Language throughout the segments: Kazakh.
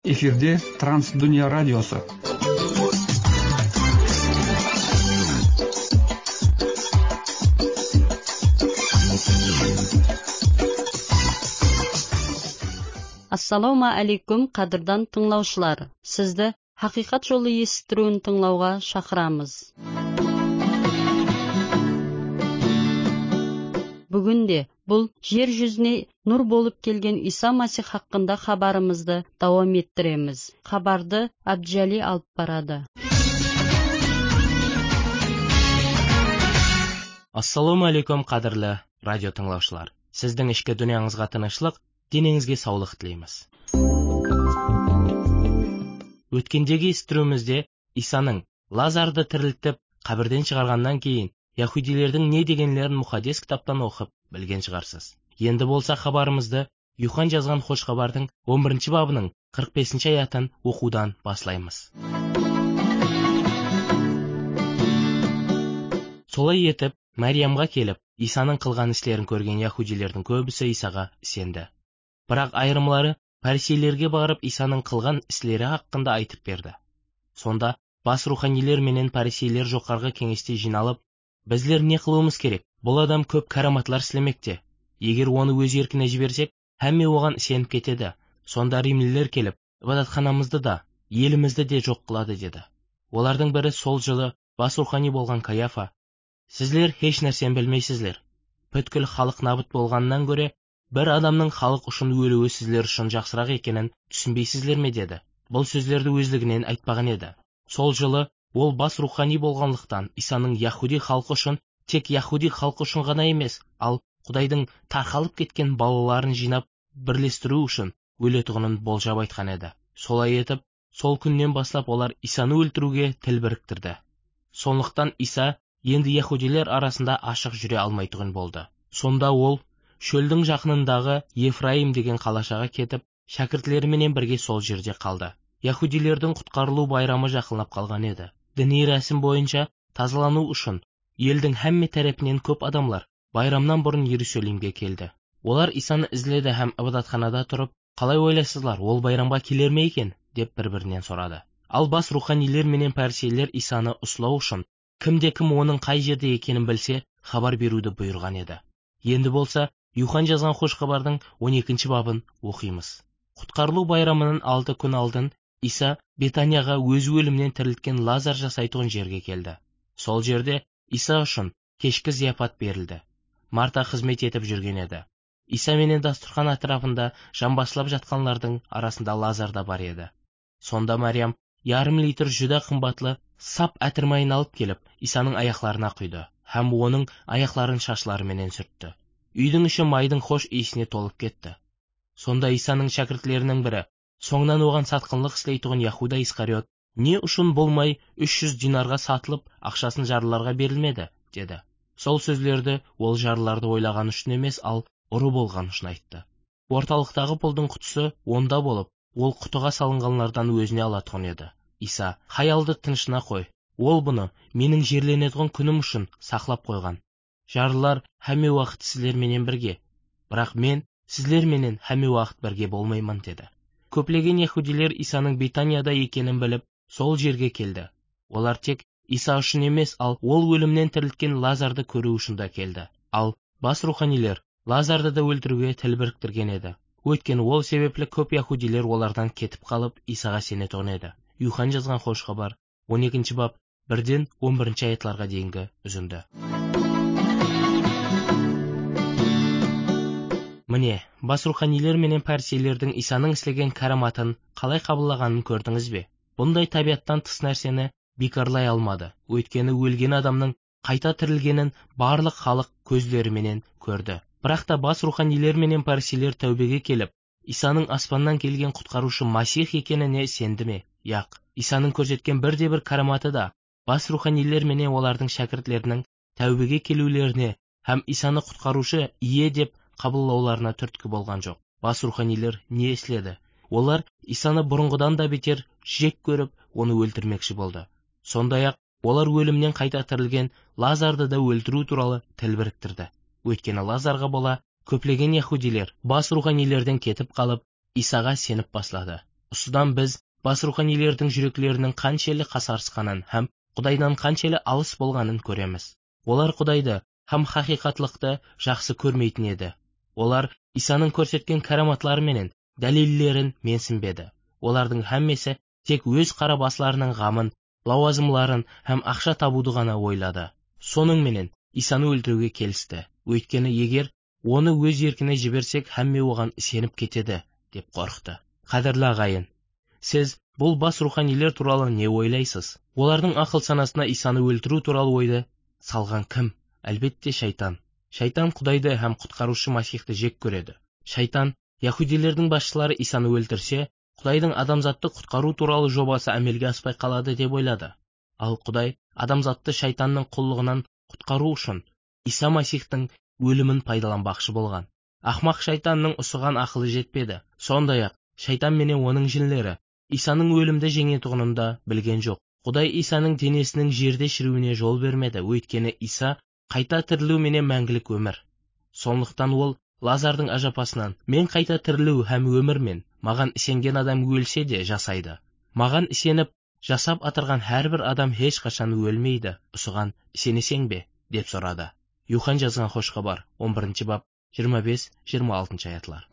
Эфирде Трансдүния радиосы. Ассаламу алейкум, қадырдан тыңлаушылар. Сізді Хақиқат жолы естіруін тыңлауға шақырамыз. Бүгінде бұл жер жүзіне нұр болып келген Иса Масих хақында хабарымызды давам еттіреміз. Хабарды Абджали алып барады. Ассаламу алейкум, қадірлі радио тыңлаушылар. Сіздің ішкі дүнияңызға тынышлық, денеңізге саулық тілейміз. Өткендегі естіруімізде Исаның Лазарды тірілтіп, қабірден шығарғаннан кейін яһудилердің не дегенлерін мұхаддис кітаптан оқып білген шығарсыз. Енді болса хабарымызды Юхан жазған хош хабардың 11 бабының 45 аятын оқудан баслаймыз. Солай етіп, Мариямға келіп, Исаның қылған істерін көрген яһудилердің көбісі Исаға сенді. Бірақ айырымлары фарисейлерге барып Исаның қылған істері хақында айтып берді. Сонда бас руханилер менен фарисейлер жоғарғы кеңесте жиналып, біздер не қылуымыз керек? Бұл адам көп караматлар істемекте. Егер оны өз еркіне жіберсек, һәмме оған сеніп кетеді. Сонда римлілер келіп, ибадатханамызды да, елімізді де жоқ қылады деді. Олардың бірі сол жылы бас рухани болған Каяфа. Сізлер еш нәрсен білмейсіздер. Бүткіл халық набыт болғаннан көре, бір адамның халық үшін өлуі сізлер үшін жақсырақ екенін түсінбейсіздер ме деді. Бұл сөздерді өздігінен айтпаған еді. Сол жылы ол бас рухани болғанлықтан Исаның яһуди халқы үшін, тек яһуди халқы үшін ғана емес, ал Құдайдың тарқалып кеткен балаларын жинап бірлестіру үшін өлетұғынын болжап айтқан еді. Солай етіп, сол күннен бастап олар Исаны өлтіруге тіл біріктірді. Сондықтан Иса енді яһудилер арасында ашық жүре алмайтұғын болды. Сонда ол шөлдің жақынындағы Ефраим деген қалашаға кетіп, шәкіртлеріменен бірге сол жерде қалды. Яһудилердің құтқарылу байрамы жақынлап қалған еді. Діни рәсім бойынша тазалану үшін елдің һәмме тарапынан көп адамлар байрамнан бұрын Иерусалимге келді. Олар Исаны ізледі һәм ибадатханада тұрып, қалай ойлайсызлар, ол байрамға келер ме екен, деп бір-бірінен сұрады. Ал бас руханилер менен фарисейлер Исаны ұстау үшін кімде-кім оның қай жерде екенін білсе, хабар беруді бұйырған еді. Енді болса, Юхан жазған хош хабардың 12 бабын оқимыз. Құтқарылу байрамының 6 күн алдын Иса Бетанияға өзі өлімнен тірілткен Лазар жасайтын жерге келді. Сол жерде Иса үшін кешкі зияпат берілді. Марта қызмет етіп жүрген еді. Иса менен дастархан атрафында жамбаслап жатқанлардың арасында Лазар да бар еді. Сонда Мариям 1,5 литр жүдә қымбатлы сап әтірмайын алып келіп, Исаның аяқларына құйды, һәм оның аяқларын шашларыменен сүртті. Үйдің іші майдың хош иісіне толып кетті. Сонда Исаның шәкіртлерінің бірі, соңынан оған сатқынлық істейтұғын Яһуда Искариот, не үшін болмай 300 динарға сатылып, ақшасын жарларға берілмеді, деді. Сол сөздерді ол жарларды ойлаған үшін емес, ал ұры болған үшін айтты. Орталықтағы пұлдың құтысы онда болып, ол құтыға салынғанлардан өзіне алатұғын еді. Иса, хаялды тынышына қой, ол бұны менің жерленетұғын күнім үшін сақлап қойған. Жарлылар һәмме уақыт сіздерменен бірге, бірақ мен сіздерменен һәмме уақыт бірге болмаймын, деді. Көплеген яһудилер Исаның Бетанияда екенін біліп, сол жерге келді. Олар тек Иса үшін емес, ал ол өлімнен тірілткен Лазарды көру үшін да келді. Ал бас руханилер Лазарды да өлтіруге тіл біріктірген еді. Өйткені ол себеплі көп яһудилер олардан кетіп қалып Исаға сенетұғын еді. Юхан жазған хош хабар 12 баб 1-ден 11 аятларға дейінгі үзінді. Міне, бас руханилер менен фарисейлердің Исаның істеген караматын қалай қабылдағанын көрдіңіз бе? Бұндай табиаттан тыс нәрсені бекарлай алмады. Өйткені өлген адамның қайта тірілгенін барлық халық көздеріменен көрді. Бірақ та бас руханилер менен фарисейлер тәубеге келіп, Исаның аспаннан келген құтқарушы Масих екеніне сенді ме? Яқ, Исаның көрсеткен бірде-бір караматы да бас руханилер менен олардың шәкіртлерінің тәубеге келулеріне һәм Исаны құтқарушы ие деп қабылдауларына түрткі болған жоқ. Бас руханилер не істеді? Олар Исаны бұрынғыдан да бетер жек көріп, оны өлтірмекші болды. Сондай-ақ олар өлімнен қайта тірілген Лазарды да өлтіру туралы тіл біріктірді. Өйткені Лазарға бола көплеген яһудилер бас руханилерден кетіп қалып, Исаға сеніп баслады. Осыдан біз бас руханилердің жүректерінің қаншелі қасарысқанын һәм Құдайдан қаншелі алыс болғанын көреміз. Олар Құдайды һәм хақиқатлықты жақсы көрмейтін еді. Олар Исаның көрсеткен караматлары менен дәлеллерін менсінбеді. Олардың һәммесі тек өз қара басларының ғамын, лауазымларын һәм ақша табуды ғана ойлады. Соның менен Исаны өлтіруге келісті. Өйткені егер оны өз еркіне жіберсек, һәмме оған сеніп кетеді, деп қорықты. Қадірлі ағайын, сіз бұл бас руханилер туралы не ойлайсыз? Олардың ақыл санасына Исаны өлтіру туралы ойды салған кім? Әлбетте шайтан. Шайтан Құдайды һәм құтқарушы Масихты жек көреді. Шайтан яһудилердің басшылары Исаны өлтірсе, Құдайдың адамзатты құтқару туралы жобасы әмелге аспай қалады деп ойлады. Ал Құдай адамзатты шайтанның құллығынан құтқару үшін Иса Масихтың өлімін пайдаланбақшы болған. Ақмақ шайтанның ұсыған ақылы жетпеді. Сондай-ақ шайтан менен оның жинлері Исаның өлімді жеңетұғынын да білген жоқ. Құдай Исаның денесінің жерде шіруіне жол бермеді, өйткені Иса қайта тірілу менен мәңгілік өмір. Сондықтан ол Лазардың ажапасынан мен қайта тірілу һәм өмірмен маған сенген адам өлсе де жасайды. Маған сеніп жасап атырған әрбір адам еш қашан өлмейді. Осыған сенесең бе? Деп сұрады. Юхан жазған хош хабар 11 бап 25-26 аятлар.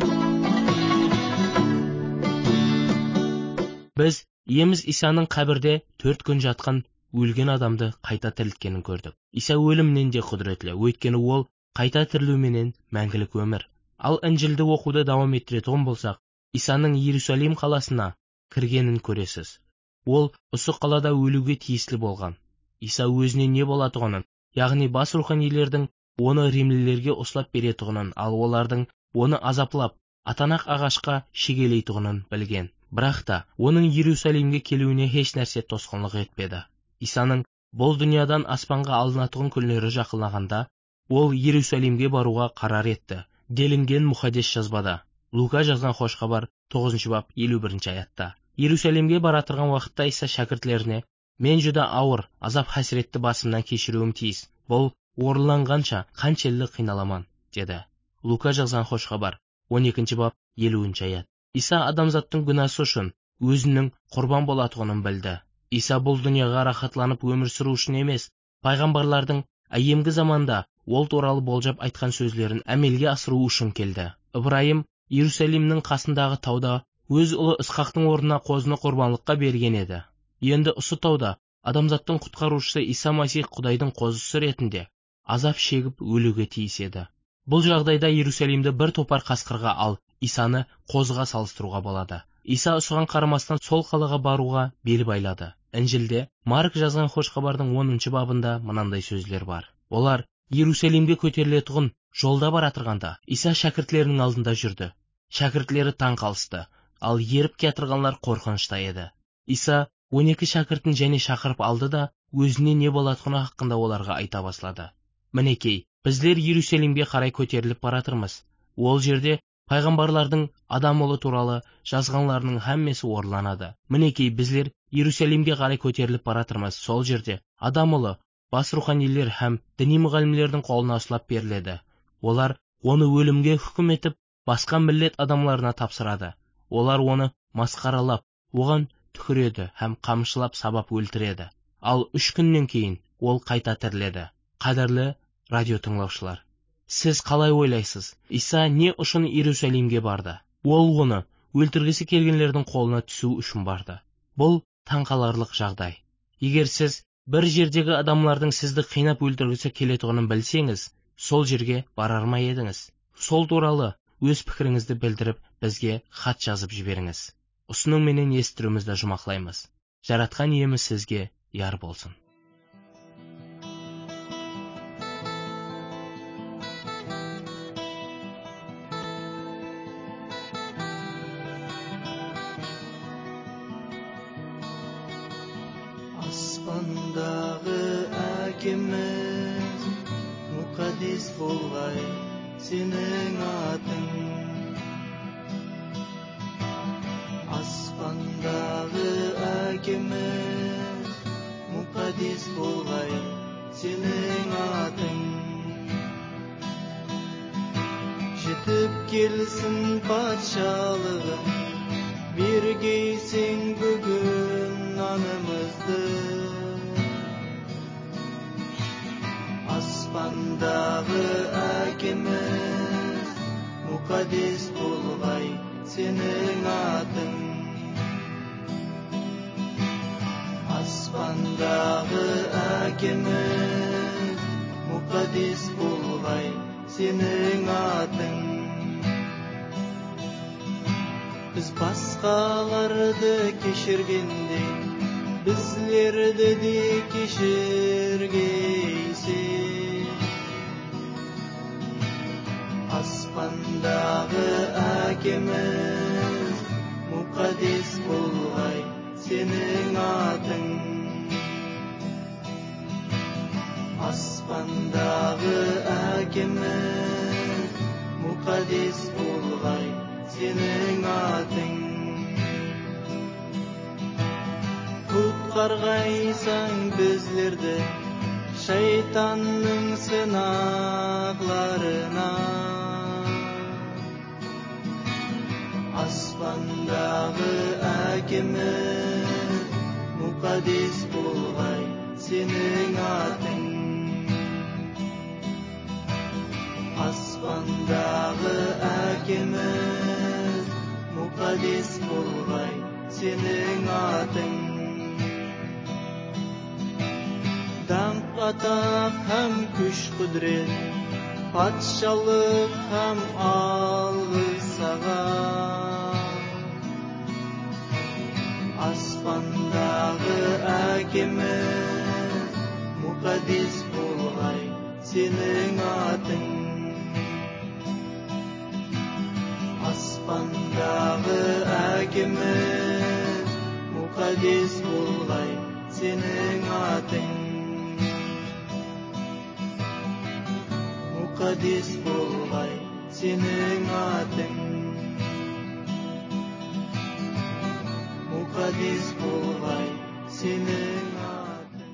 Біз иеміз Исаның қабірде 4 күн жатқан өлген адамды қайта тірілткенін көрдік. Иса өлімнен де құдіретлі, өйткені ол қайта тірілу менен мәңгілік өмір. Ал Інжілді оқуды давам еттіретін болсақ, Исаның Иерусалим қаласына кіргенін көресіз. Ол осы қалада өлуге тиісті болған. Иса өзіне не болатұғынын, яғни бас руханилердің оны римлілерге осылап беретұғынын, ал олардың оны азаплап, атанақ ағашқа шегелейтұғынын білген. Бірақ та оның Иерусалимге келуіне еш нәрсе тосқынлық етпеді. Исаның бұл дүниядан аспанға алынатұғын күнлері жақынлағанда, ол Иерусалимге баруға қарар етті. Делінген мұхаддис жазбада. Лука жазған хош хабар 9 бап 51 аятта. Иерусалимге баратырған уақытта Иса шәкіртлеріне: "Мен жүдә ауыр, азап хәсретті басымнан кешіруім тиіс. Бұл орынланғанша қаншелі қиналаман", деді. Лука жазған хош хабар 12 бап 50 аят. Иса адамзаттың күнәсі үшін өзінің құрбан болатұғынын білді. Иса бұл дүнияға рахатланып өмір сүру үшін емес, пайғамбарлардың әйемгі заманда ол туралы болжап айтқан сөздерін әмелге асыру үшін келді. Ибраим Иерусалимнің қасындағы тауда өз ұлы Исхақтың орнына қозыны құрбанлыққа берген еді. Енді осы тауда адамзаттың құтқарушысы Иса Масих Құдайдың қозысы ретінде азап шегіп өлуге тиіс еді. Бұл жағдайда Иерусалимді бір топар қасқырға, ал Исаны қозыға салыстыруға болады. Иса осыған қарамастан сол қалаға баруға бел байлады. Інжілде Марк жазған хош хабардың 10 бабында мынандай сөздер бар. Олар Иерусалимге көтерілетұғын жолда баратырғанда Иса шәкіртлерінің алдында жүрді. Шәкіртлері таң қалысты, ал еріп кетірғанлар қорқынышта еді. Иса 12 шәкіртін және шақырып алды да өзіне не болатұғыны хақында оларға айта бастады. Мінекей, біздер Иерусалимге қарай көтеріліп баратырмыз. Ол жерде пайғамбарлардың адам ұлы туралы жазғанларының һәммесі орыланады. Мінекей, біздер Иерусалимге қарай көтеріліп баратырмыз. Сол жерде адам ұлы бас руханилер һәм діни мұғалімдердің қолына ұсталып беріледі. Олар оны өлімге хүкім етіп, басқа миллет адамларына тапсырады. Олар оны масқаралап, оған түкіреді һәм қамшылап сабап өлтіреді. Ал 3 күннен кейін ол қайта тіріледі. Қадірлі радио тыңлаушылар, сіз қалай ойлайсыз? Иса не үшін Иерусалимге барды? Ол оны өлтіргісі келгенлердің қолына түсу үшін барды. Бұл таңқаларлық жағдай. Егер сіз бір жердегі адамлардың сізді қинап өлтіргісі келетұғынын білсеңіз, сол жерге барар ма едіңіз? Сол туралы өз пікіріңізді білдіріп, бізге хат жазып жіберіңіз. Осының менен естіруімізді жұмақлаймыз. Жаратқан иеміз сізге яр болсын. Аспандағы әкеміз, мұқаддес болғай сенің атың. Аспандағы әкеміз, мұқаддес болғай сенің атың. Жетіп келсін патшалығың, берік Bileysin bugün anımızdı. Asmandağı akimiz muqaddis bulgay senin adın. Asmandağı akimiz muqaddis bulgay senin adın. Biz başqalardı keşirgindey, bizlerdi de keşirgeysin. Asmandağı akimiz muqaddis bulgay senin adın. Asmandağı akimiz muqaddis bulgay senin adın. Qutqargaysan bizlerdi şeytanның sınaqlarına. Asmandağı akimiz muqaddis bulgay senin adın. Asmandağı akimiz muqaddis bulgay senin adın. Dank atak hem güç kudret, patşalık hem algı sağa. Asmandağı akimiz muqaddis bulgay senin adın. Asmandağı akimiz muqaddis bulgay senin adın. Muqaddis bulgay senin adın. Muqaddis bulgay senin adın.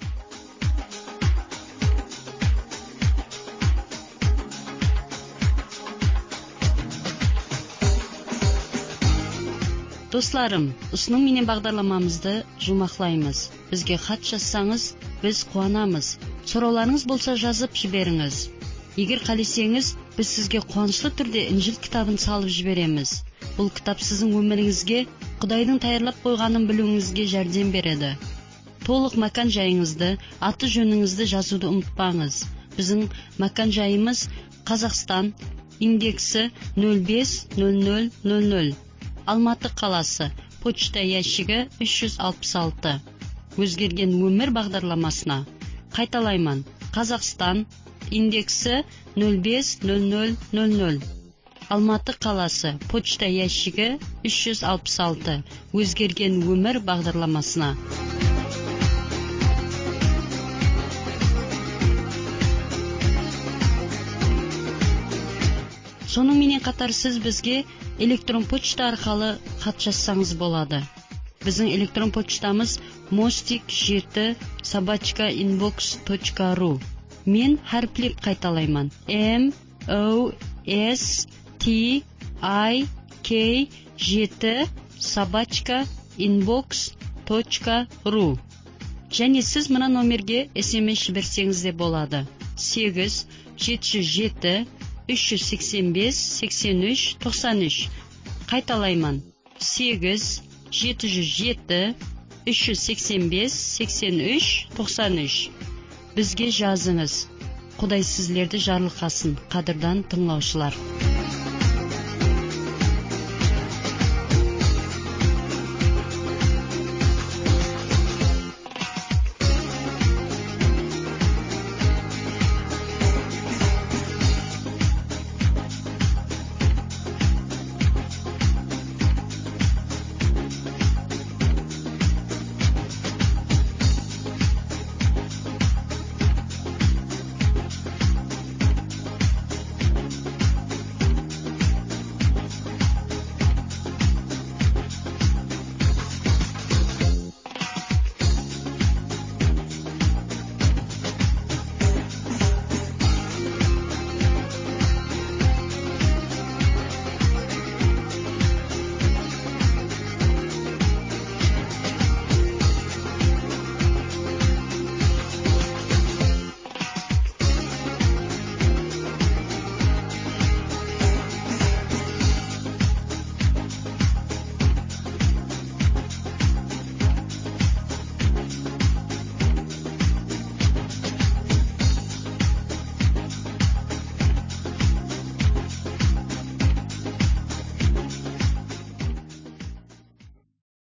Dostlarım, usның менен бағдарламамызды жұмақлаймыз. Бізге хат жазсаңыз, біз қуанамыз. Сұрауларыңыз болса жазып жіберіңіз. Егер қалесеңіз, біз сізге қуанышлы түрде Инжил кітабын салып жібереміз. Бұл кітап сіздің өміріңізге, Құдайдың таярлап қойғанын білуіңізге жәрдем береді. Толық мәкан жайыңызды, аты жөніңізді жазуды ұмытпаңыз. Біздің мәкан жайымыз Қазақстан, индексі 050000. Алматы қаласы, почта ящигі 366. Өзгерген өмір бағдарламасына. Қайталаймын. Қазақстан, индексі 050000. Алматы қаласы, почта ящигі 366. Өзгерген өмір бағдарламасына. Соның менен қатар сіз бізге электрон почта арқылы хат жазсаңыз болады. Біздің электрон почтамыз mostik7@inbox.ru. Мен harflep қайталаймын. mostik7@inbox.ru. Және сіз мына номерге SMS жіберсеңіз де болады. 8-707 385-83-93. Қайталаймын. 8-707 385-83-93. Бізге жазыңыз. Құдай сіздерді жарылқасын, қадірдан тыңлаушылар.